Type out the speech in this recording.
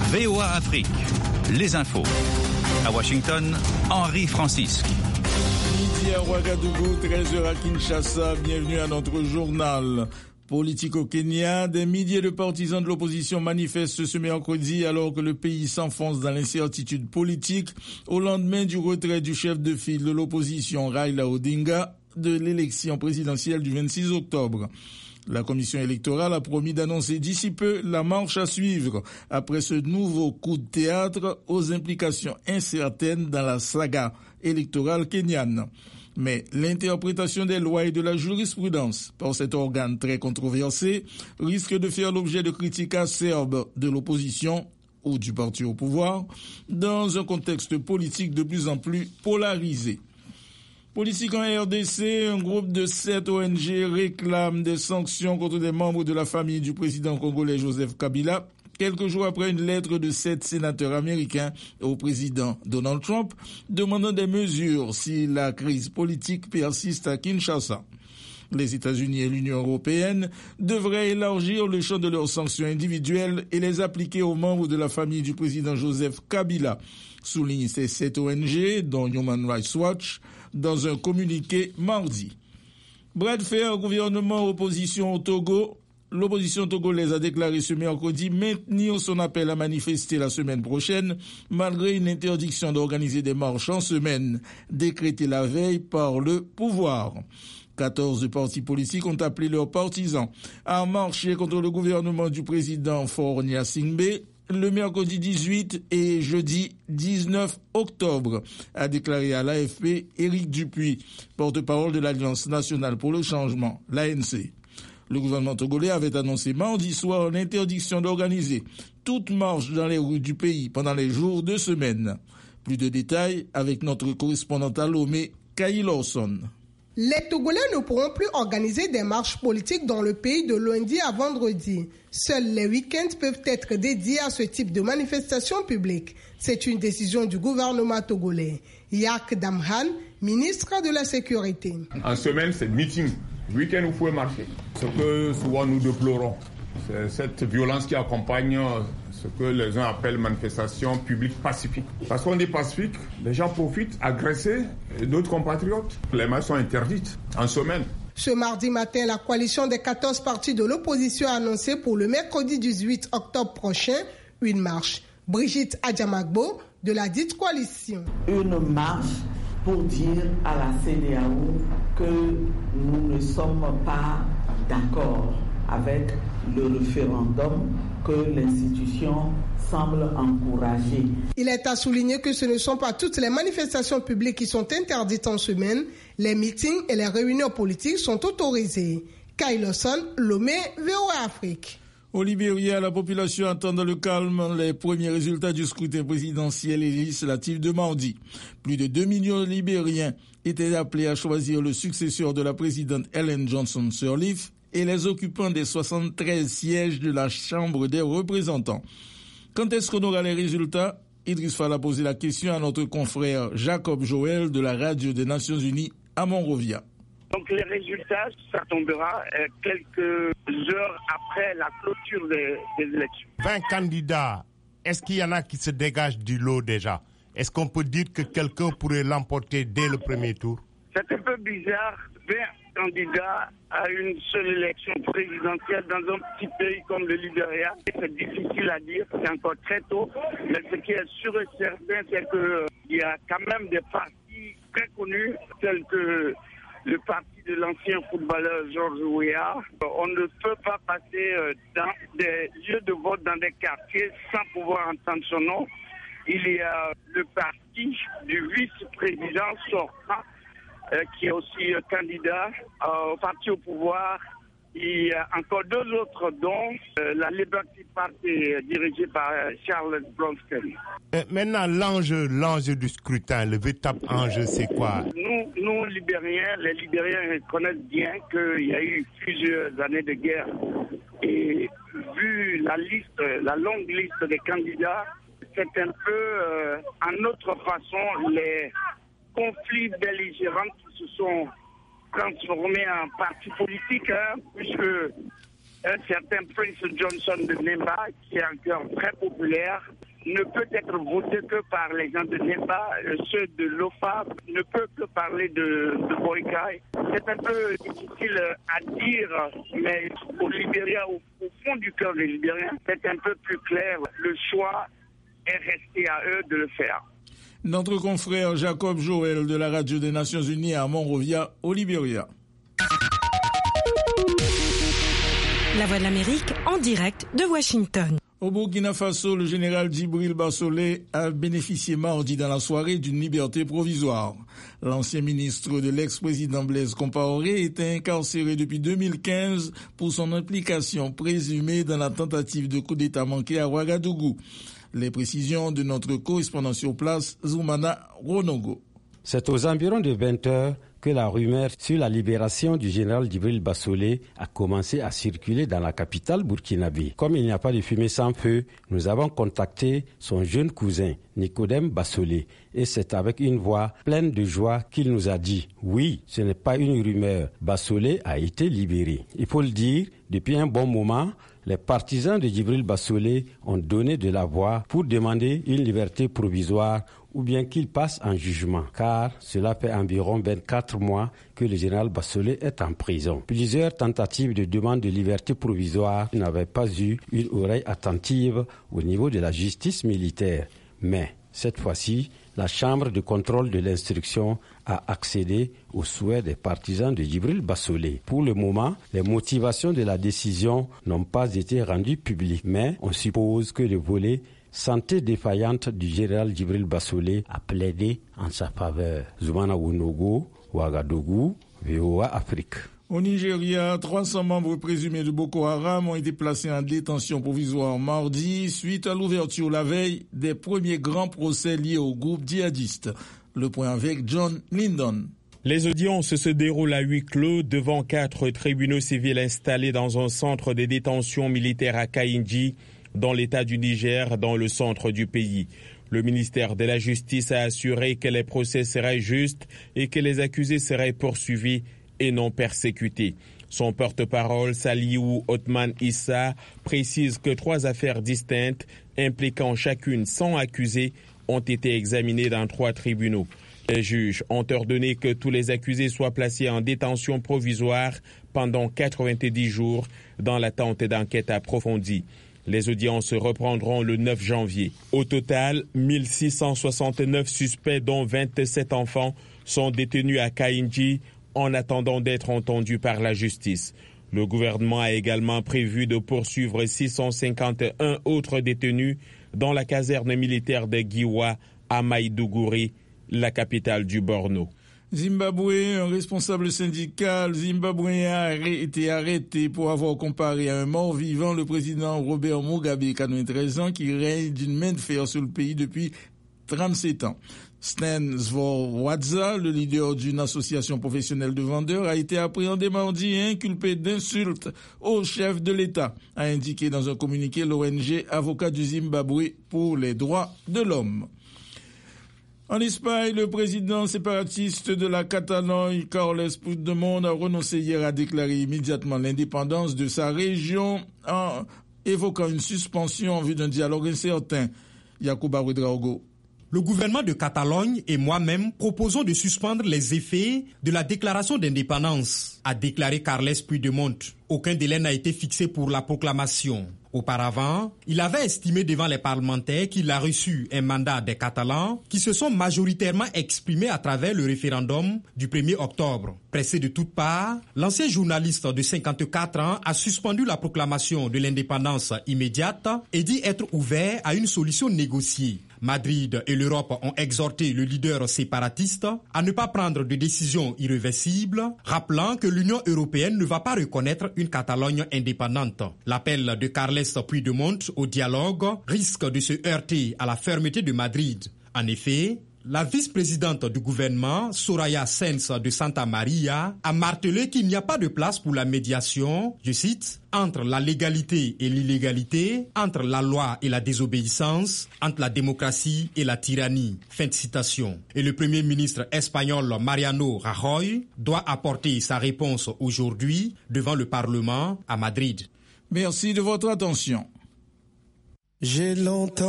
VOA Afrique, les infos. À Washington, Henri Francisque. Midi à Ouagadougou, 13h à Kinshasa, bienvenue à notre journal. Politique au Kenya, des milliers de partisans de l'opposition manifestent ce mercredi alors que le pays s'enfonce dans l'incertitude politique au lendemain du retrait du chef de file de l'opposition Raila Odinga de l'élection présidentielle du 26 octobre. La commission électorale a promis d'annoncer d'ici peu la marche à suivre après ce nouveau coup de théâtre aux implications incertaines dans la saga électorale kenyane. Mais l'interprétation des lois et de la jurisprudence par cet organe très controversé risque de faire l'objet de critiques acerbes de l'opposition ou du parti au pouvoir dans un contexte politique de plus en plus polarisé. Politique en RDC, un groupe de 7 ONG réclame des sanctions contre des membres de la famille du président congolais Joseph Kabila, quelques jours après une lettre de 7 sénateurs américains au président Donald Trump demandant des mesures si la crise politique persiste à Kinshasa. Les États-Unis et l'Union européenne devraient élargir le champ de leurs sanctions individuelles et les appliquer aux membres de la famille du président Joseph Kabila, souligne ces 7 ONG, dont Human Rights Watch, dans un communiqué mardi. Bras de fer, gouvernement-opposition au Togo. L'opposition togolaise a déclaré ce mercredi maintenir son appel à manifester la semaine prochaine, malgré une interdiction d'organiser des marches en semaine, décrétée la veille par le pouvoir. 14 partis politiques ont appelé leurs partisans à marcher contre le gouvernement du président Faure Gnassingbé le mercredi 18 et jeudi 19 octobre, a déclaré à l'AFP Éric Dupuis, porte-parole de l'Alliance nationale pour le changement, l'ANC. Le gouvernement togolais avait annoncé mardi soir l'interdiction d'organiser toute marche dans les rues du pays pendant les jours de semaine. Plus de détails avec notre correspondant à Lomé, Kay Lawson. Les Togolais ne pourront plus organiser des marches politiques dans le pays de lundi à vendredi. Seuls les week-ends peuvent être dédiés à ce type de manifestation publique. C'est une décision du gouvernement togolais. Yak Damhan, ministre de la Sécurité. En semaine, c'est meeting. Week-end, vous pouvez marcher. Ce que souvent nous déplorons, c'est cette violence qui accompagne ce que les uns appellent manifestation publique pacifique. Parce qu'on dit pacifique, les gens profitent, agresser d'autres compatriotes. Les marches sont interdites en semaine. Ce mardi matin, la coalition des 14 partis de l'opposition a annoncé pour le mercredi 18 octobre prochain une marche. Brigitte Adjamagbo de la dite coalition. Une marche pour dire à la CEDEAO que nous ne sommes pas d'accord avec le référendum que l'institution semble encourager. Il est à souligner que ce ne sont pas toutes les manifestations publiques qui sont interdites en semaine. Les meetings et les réunions politiques sont autorisés. Kay Lawson, Lomé, VOA Afrique. Au Libéria, la population attend dans le calme les premiers résultats du scrutin présidentiel et législatif de mardi. Plus de 2 millions de Libériens étaient appelés à choisir le successeur de la présidente Ellen Johnson Sirleaf et les occupants des 73 sièges de la Chambre des représentants. Quand est-ce qu'on aura les résultats? Idriss Fall a posé la question à notre confrère Jacob Joël de la Radio des Nations Unies à Monrovia. Donc les résultats, ça tombera quelques heures après la clôture des élections. 20 candidats, est-ce qu'il y en a qui se dégagent du lot déjà? Est-ce qu'on peut dire que quelqu'un pourrait l'emporter dès le premier tour? C'est un peu bizarre, 20 candidats à une seule élection présidentielle dans un petit pays comme le Libéria. C'est difficile à dire, c'est encore très tôt. Mais ce qui est sûr et certain, c'est qu'il y a quand même des partis très connus, tels que le parti de l'ancien footballeur Georges Weah. On ne peut pas passer dans des lieux de vote, dans des quartiers, sans pouvoir entendre son nom. Il y a le parti du vice-président sortant, qui est aussi candidat au parti au pouvoir. Il y a encore 2 autres, dont la Liberty Party dirigée par Charles Blonsky. Maintenant, l'enjeu du scrutin, le véritable enjeu, c'est quoi? Nous, Libériens, les Libériens connaissent bien qu'il y a eu plusieurs années de guerre. Et vu la longue liste des candidats, c'est un peu, en notre façon, les conflits belligérants qui se sont transformés en partis politiques, puisque un certain Prince Johnson de Nemba, qui est encore très populaire, ne peut être voté que par les gens de Nemba. Ceux de l'OFA ne peuvent que parler de Boykai. C'est un peu difficile à dire, mais au Libéria, au fond du cœur des Libériens, c'est un peu plus clair. Le choix est resté à eux de le faire. Notre confrère Jacob Joël de la Radio des Nations Unies à Monrovia, au Libéria. La Voix de l'Amérique en direct de Washington. Au Burkina Faso, le général Djibril Bassolé a bénéficié mardi dans la soirée d'une liberté provisoire. L'ancien ministre de l'ex-président Blaise Compaoré était incarcéré depuis 2015 pour son implication présumée dans la tentative de coup d'État manqué à Ouagadougou. Les précisions de notre correspondant sur place, Zoumana Ronogo. C'est aux environs de 20 heures que la rumeur sur la libération du général Djibril Bassolé a commencé à circuler dans la capitale burkinabé. Comme il n'y a pas de fumée sans feu, nous avons contacté son jeune cousin, Nicodème Bassolé, et c'est avec une voix pleine de joie qu'il nous a dit « Oui, ce n'est pas une rumeur, Bassolé a été libéré ». Il faut le dire, depuis un bon moment, les partisans de Djibril Bassolé ont donné de la voix pour demander une liberté provisoire ou bien qu'il passe en jugement, car cela fait environ 24 mois que le général Bassolé est en prison. Plusieurs tentatives de demande de liberté provisoire n'avaient pas eu une oreille attentive au niveau de la justice militaire. Mais cette fois-ci, la Chambre de contrôle de l'instruction a accédé aux souhaits des partisans de Djibril Bassolé. Pour le moment, les motivations de la décision n'ont pas été rendues publiques, mais on suppose que le volet santé défaillante du général Djibril Bassolé a plaidé en sa faveur. Zoumana Wonogo, Ouagadougou, VOA Afrique. Au Nigeria, 300 membres présumés de Boko Haram ont été placés en détention provisoire mardi suite à l'ouverture la veille des premiers grands procès liés au groupe djihadiste. Le point avec John Lyndon. Les audiences se déroulent à huis clos devant 4 tribunaux civils installés dans un centre de détention militaire à Kainji, dans l'état du Niger, dans le centre du pays. Le ministère de la Justice a assuré que les procès seraient justes et que les accusés seraient poursuivis et non persécutés. Son porte-parole, Saliou Othman Issa, précise que 3 affaires distinctes, impliquant chacune 100 accusés, ont été examinées dans 3 tribunaux. Les juges ont ordonné que tous les accusés soient placés en détention provisoire pendant 90 jours dans l'attente d'enquêtes approfondies. Les audiences reprendront le 9 janvier. Au total, 1669 suspects, dont 27 enfants, sont détenus à Kainji en attendant d'être entendus par la justice. Le gouvernement a également prévu de poursuivre 651 autres détenus dans la caserne militaire de Giwa à Maïdougouri, la capitale du Borno. Zimbabwe, un responsable syndical zimbabwéen a été arrêté pour avoir comparé à un mort-vivant le président Robert Mugabe, 93 ans, qui règne d'une main de fer sur le pays depuis 37 ans. Stan Zvorwadza, le leader d'une association professionnelle de vendeurs, a été appréhendé mardi et inculpé d'insultes au chef de l'État, a indiqué dans un communiqué l'ONG Avocat du Zimbabwe pour les droits de l'homme. En Espagne, le président séparatiste de la Catalogne, Carles Puigdemont, a renoncé hier à déclarer immédiatement l'indépendance de sa région en évoquant une suspension en vue d'un dialogue incertain. Yacouba Ouedraogo. Le gouvernement de Catalogne et moi-même proposons de suspendre les effets de la déclaration d'indépendance, a déclaré Carles Puigdemont. Aucun délai n'a été fixé pour la proclamation. Auparavant, il avait estimé devant les parlementaires qu'il a reçu un mandat des Catalans qui se sont majoritairement exprimés à travers le référendum du 1er octobre. Pressé de toutes parts, l'ancien journaliste de 54 ans a suspendu la proclamation de l'indépendance immédiate et dit être ouvert à une solution négociée. Madrid et l'Europe ont exhorté le leader séparatiste à ne pas prendre de décisions irréversibles, rappelant que l'Union européenne ne va pas reconnaître une Catalogne indépendante. L'appel de Carles Puigdemont au dialogue risque de se heurter à la fermeté de Madrid. En effet, la vice-présidente du gouvernement, Soraya Sáenz de Santa Maria, a martelé qu'il n'y a pas de place pour la médiation, je cite, entre la légalité et l'illégalité, entre la loi et la désobéissance, entre la démocratie et la tyrannie. Fin de citation. Et le premier ministre espagnol Mariano Rajoy doit apporter sa réponse aujourd'hui devant le Parlement à Madrid. Merci de votre attention. J'ai longtemps